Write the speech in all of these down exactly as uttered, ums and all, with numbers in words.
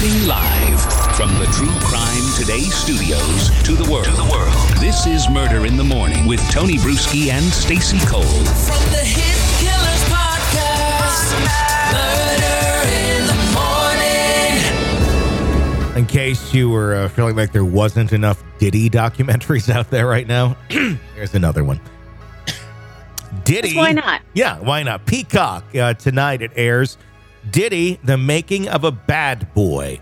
Broadcasting live from the True Crime Today studios to the world. To the world. This is Murder in the Morning with Tony Bruschi and Stacey Cole. From the Hit Killers Podcast, Murder in the Morning. In case you were uh, feeling like there wasn't enough Diddy documentaries out there right now, here's another one. Diddy. Why not? Yeah, why not? Peacock. Uh, tonight it airs Diddy, The Making of a Bad Boy.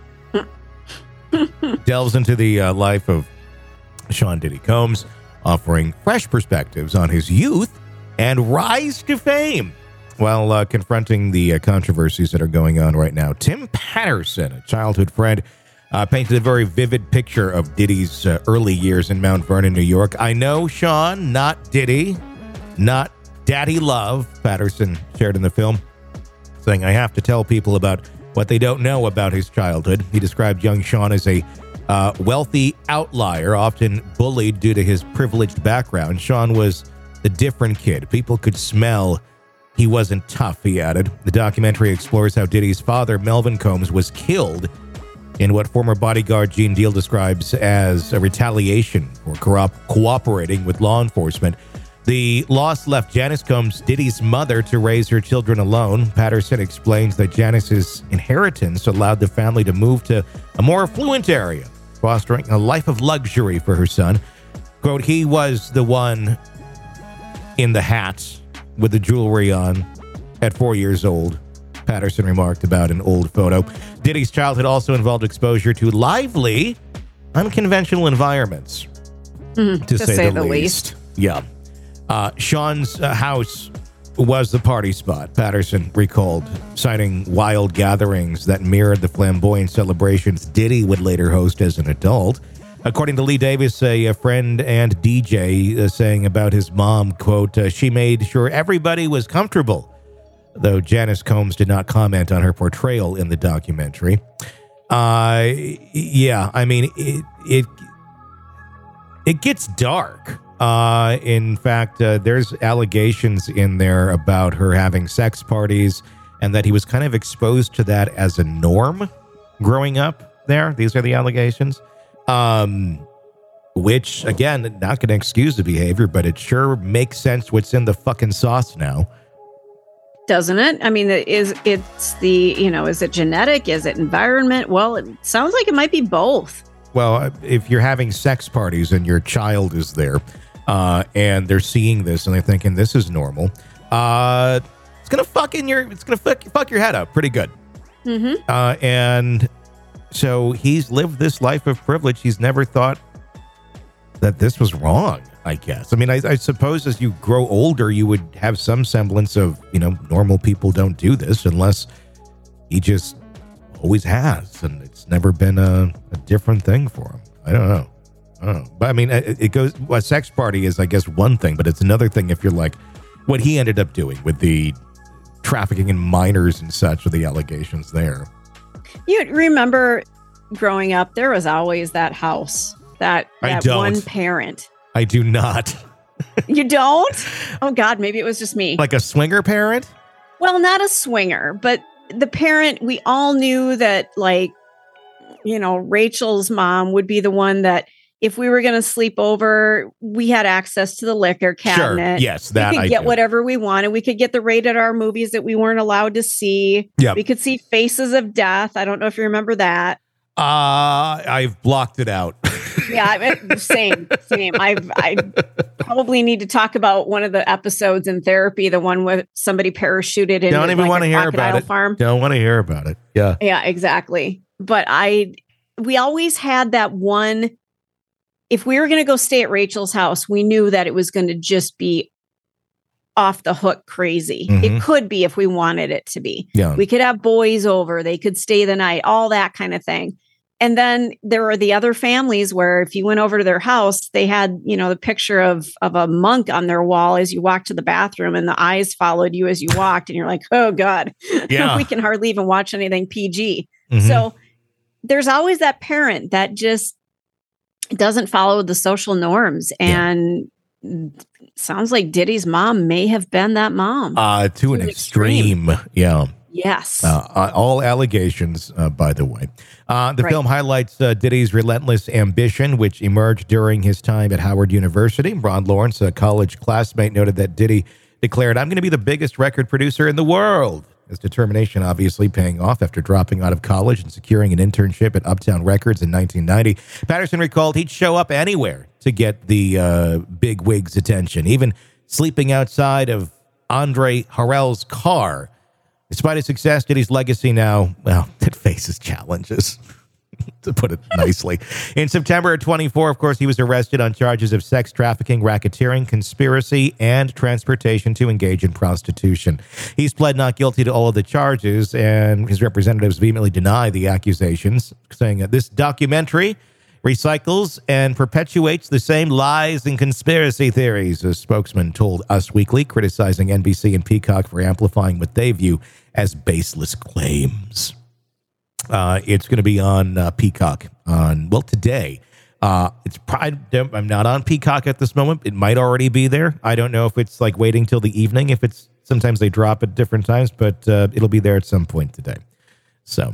Delves into the uh, life of Sean Diddy Combs, offering fresh perspectives on his youth and rise to fame while uh, confronting the uh, controversies that are going on right now. Tim Patterson, a childhood friend, uh, painted a very vivid picture of Diddy's uh, early years in Mount Vernon, New York. I know Sean, not Diddy, not Daddy Love, Patterson shared in the film, saying, I have to tell people about what they don't know about his childhood. He described young Sean as a uh, wealthy outlier, often bullied due to his privileged background. Sean was the different kid. People could smell he wasn't tough, he added. The documentary explores how Diddy's father, Melvin Combs, was killed in what former bodyguard Gene Deal describes as a retaliation for co- cooperating with law enforcement. The loss left Janice Combs, Diddy's mother, to raise her children alone. Patterson explains that Janice's inheritance allowed the family to move to a more affluent area, fostering a life of luxury for her son. Quote, he was the one in the hat with the jewelry on at four years old, Patterson remarked about an old photo. Diddy's childhood also involved exposure to lively, unconventional environments, Mm, to, to say, say the, the least. least. Yeah. Uh, Sean's uh, house was the party spot, Patterson recalled, citing wild gatherings that mirrored the flamboyant celebrations Diddy would later host as an adult. According to Lee Davis, a, a friend and D J, uh, saying about his mom, quote, uh, she made sure everybody was comfortable, though Janice Combs did not comment on her portrayal in the documentary. Uh, yeah, I mean, it it, it gets dark. Uh, in fact, uh, there's allegations in there about her having sex parties and that he was kind of exposed to that as a norm growing up there. These are the allegations. Um, which, again, not going to excuse the behavior, but it sure makes sense what's in the fucking sauce now. Doesn't it? I mean, is it's the, you know, is it genetic? Is it environment? Well, it sounds like it might be both. Well, if you're having sex parties and your child is there, uh, and they're seeing this and they're thinking this is normal, uh, it's gonna fuck in your, it's gonna fuck, fuck your head up pretty good. Mm-hmm. Uh, and so he's lived this life of privilege. He's never thought that this was wrong, I guess. I mean, I, I suppose as you grow older, you would have some semblance of, you know, normal people don't do this, unless he just always has, and it's never been a, a different thing for him. I don't know. I don't know. But I mean, it, it goes, well, a sex party is, I guess, one thing, but it's another thing if you're like what he ended up doing with the trafficking in minors and such, with the allegations there. You remember growing up, there was always that house, that, I that don't. one parent. I do not. You don't? Oh, God, maybe it was just me. Like a swinger parent? Well, not a swinger, but the parent, we all knew that, like, you know, Rachel's mom would be the one that if we were going to sleep over, we had access to the liquor cabinet. Sure. Yes, that we could I get do. whatever we wanted. We could get the rated R movies that we weren't allowed to see. Yep. We could see Faces of Death. I don't know if you remember that. Uh, I've blocked it out. Yeah, I, same, same. I've, I probably need to talk about one of the episodes in therapy, the one with somebody parachuted in. Don't even like want to a hear about crocodile it. farm. Don't want to hear about it. Yeah. Yeah, exactly. But I, we always had that one. If we were going to go stay at Rachel's house, we knew that it was going to just be off the hook crazy. Mhm. It could be if we wanted it to be. Yeah. We could have boys over. They could stay the night, all that kind of thing. And then there were the other families where if you went over to their house, they had, you know, the picture of, of a monk on their wall as you walked to the bathroom, and the eyes followed you as you walked. And you're like, oh, God, Yeah. we can hardly even watch anything P G. Mhm. So there's always that parent that just doesn't follow the social norms. And sounds like Diddy's mom may have been that mom. Uh, to an an extreme. extreme. Yeah. Yes. Uh, all allegations, uh, by the way. Uh, the Right. film highlights uh, Diddy's relentless ambition, which emerged during his time at Howard University. Ron Lawrence, a college classmate, noted that Diddy declared, "I'm going to be the biggest record producer in the world." His determination obviously paying off after dropping out of college and securing an internship at Uptown Records in nineteen ninety. Patterson recalled he'd show up anywhere to get the uh, big wig's attention, even sleeping outside of Andre Harrell's car. Despite his success, Diddy's legacy now, well, it faces challenges, to put it nicely. In September of twenty-four, of course, he was arrested on charges of sex trafficking, racketeering, conspiracy, and transportation to engage in prostitution. He's pled not guilty to all of the charges, and his representatives vehemently deny the accusations, saying that this documentary recycles and perpetuates the same lies and conspiracy theories, a spokesman told Us Weekly, criticizing N B C and Peacock for amplifying what they view as baseless claims. Uh, it's going to be on uh, Peacock on, well, today. Uh, it's probably, I'm not on Peacock at this moment. It might already be there. I don't know if it's like waiting till the evening. If it's, sometimes they drop at different times, but uh, it'll be there at some point today. So.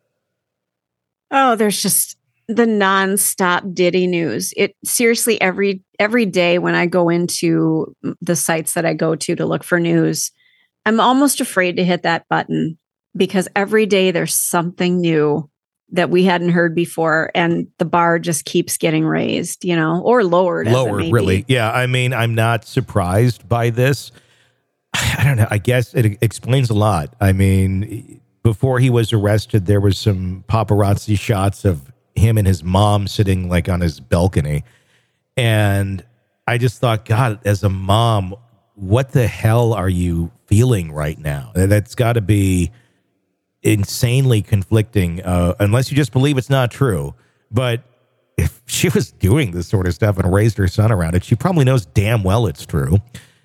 Oh, there's just the nonstop Diddy news. It seriously, every every day when I go into the sites that I go to to look for news, I'm almost afraid to hit that button because every day there's something new that we hadn't heard before, and the bar just keeps getting raised, you know, or lowered. Lowered, really. Yeah, I mean, I'm not surprised by this. I don't know. I guess it explains a lot. I mean, before he was arrested, there was some paparazzi shots of him and his mom sitting like on his balcony. And I just thought, God, as a mom, what the hell are you feeling right now? That's got to be insanely conflicting, uh, unless you just believe it's not true. But if she was doing this sort of stuff and raised her son around it, she probably knows damn well it's true.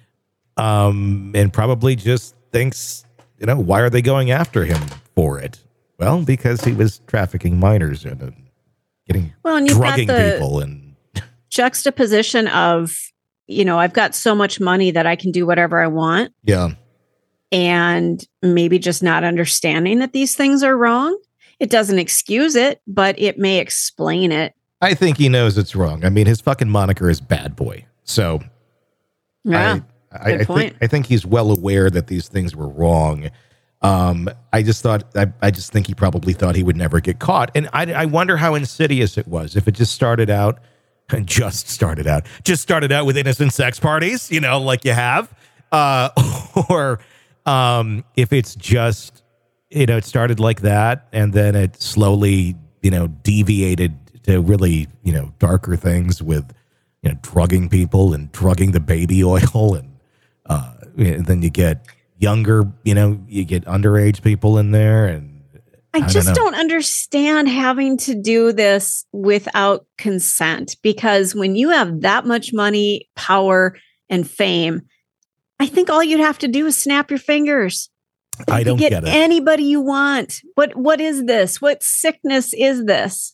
Um, and probably just thinks, you know, why are they going after him for it? Well, because he was trafficking minors and uh, getting well, and you've drugging got the people and juxtaposition of, you know, I've got so much money that I can do whatever I want. yeah. And maybe just not understanding that these things are wrong. It doesn't excuse it, but it may explain it. I think he knows it's wrong. I mean, his fucking moniker is Bad Boy. So Yeah, I, I, good I point. think I think he's well aware that these things were wrong. Um, I just thought I, I just think he probably thought he would never get caught. And I, I wonder how insidious it was. If it just started out and just started out, just started out with innocent sex parties, you know, like you have, uh, or um, if it's just, you know, it started like that and then it slowly, you know, deviated to really, you know, darker things with, you know, drugging people and drugging the baby oil. And, uh, and then you get younger, you know, you get underage people in there. And I, I just don't know. don't understand having to do this without consent, because when you have that much money, power, and fame, I think all you'd have to do is snap your fingers. I You don't could get it. anybody you want. What what is this? What sickness is this?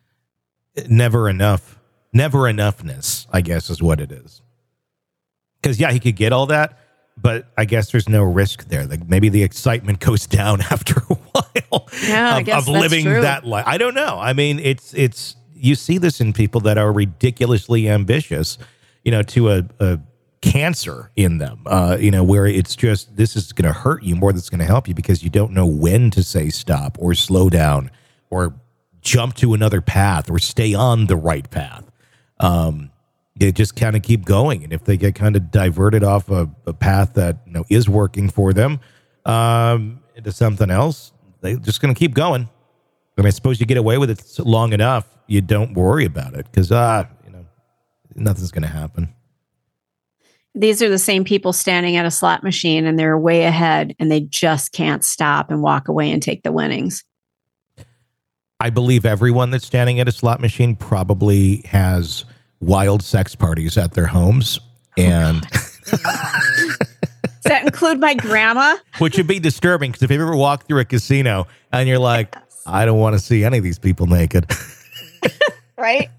Never enough. Never enoughness, I guess, is what it is. Because, yeah, he could get all that, but I guess there's no risk there. Like maybe the excitement goes down after a while Yeah, I of, guess of that's living true. that life. I don't know. I mean, it's it's you see this in people that are ridiculously ambitious, you know, to a, a cancer in them, uh, you know, where it's just this is going to hurt you more than it's going to help you because you don't know when to say stop or slow down or jump to another path or stay on the right path. Um, they just kind of keep going. And if they get kind of diverted off a, a path that, you know, is working for them, um, into something else, they're just going to keep going. And I suppose you get away with it long enough, you don't worry about it because, uh, you know, nothing's going to happen. These are the same people standing at a slot machine and they're way ahead and they just can't stop and walk away and take the winnings. I believe everyone that's standing at a slot machine probably has wild sex parties at their homes. And Does that include my grandma? which would be disturbing because if you ever walk through a casino and you're like, Yes. I don't want to see any of these people naked. Right?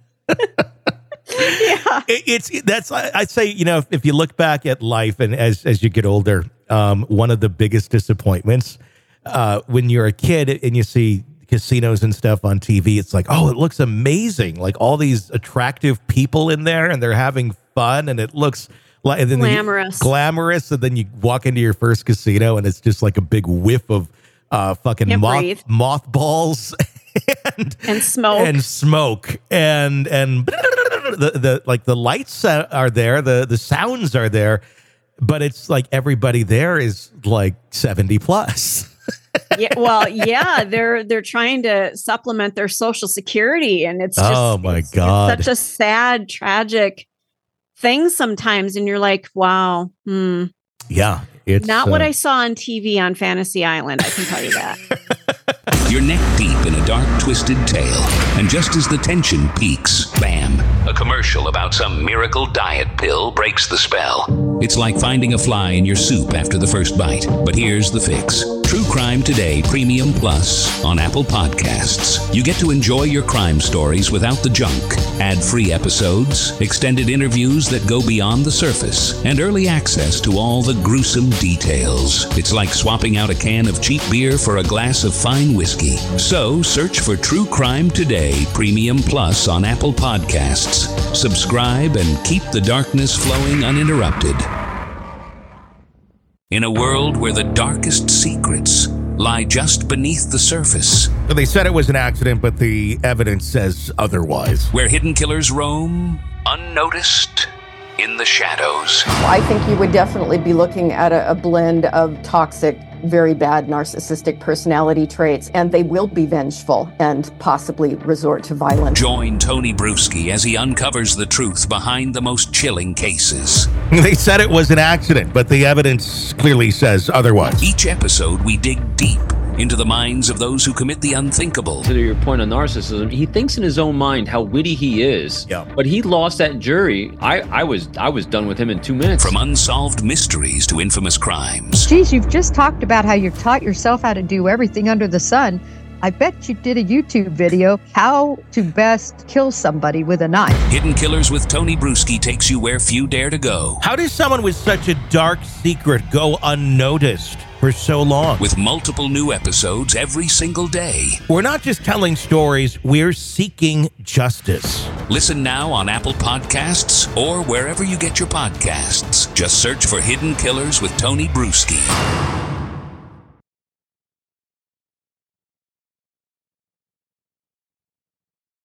Yeah. It, it's that's I- I'd say, you know, if, if you look back at life and as as you get older, um, one of the biggest disappointments uh, when you're a kid and you see casinos and stuff on T V, it's like, oh, it looks amazing. Like all these attractive people in there and they're having fun and it looks like and then glamorous. You, glamorous. And then you walk into your first casino and it's just like a big whiff of uh, fucking moth, mothballs and, and smoke and smoke and, and the, the, like the lights are there. The, the sounds are there, but it's like everybody there is like seventy plus. Yeah, well, yeah, they're they're trying to supplement their Social Security, and it's just oh my it's, god, it's such a sad, tragic thing sometimes. And you're like, wow, hmm. yeah, it's not uh, what I saw on T V on Fantasy Island. I can tell you that. You're neck deep in a dark, twisted tale, and just as the tension peaks, bam, a commercial about some miracle diet pill breaks the spell. It's like finding a fly in your soup after the first bite. But here's the fix. True Crime Today Premium Plus on Apple Podcasts. You get to enjoy your crime stories without the junk. Ad-free episodes, extended interviews that go beyond the surface, and early access to all the gruesome details. It's like swapping out a can of cheap beer for a glass of fine whiskey. So search for True Crime Today Premium Plus on Apple Podcasts. Subscribe and keep the darkness flowing uninterrupted. In a world where the darkest secrets lie just beneath the surface. So they said it was an accident, but the evidence says otherwise. Where hidden killers roam, unnoticed, in the shadows. I think you would definitely be looking at a, a blend of toxic, very bad narcissistic personality traits, and they will be vengeful and possibly resort to violence. Join Tony Bruschi as he uncovers the truth behind the most chilling cases. They said it was an accident, but the evidence clearly says otherwise. Each episode, we dig deep into the minds of those who commit the unthinkable. To your point on narcissism, he thinks in his own mind how witty he is. Yeah. But he lost that jury. I, I was I was done with him in two minutes. From unsolved mysteries to infamous crimes. Geez, you've just talked about how you've taught yourself how to do everything under the sun. I bet you did a YouTube video, how to best kill somebody with a knife. Hidden Killers with Tony Bruschi takes you where few dare to go. How does someone with such a dark secret go unnoticed for so long? With multiple new episodes every single day. We're not just telling stories, we're seeking justice. Listen now on Apple Podcasts or wherever you get your podcasts. Just search for Hidden Killers with Tony Bruschi.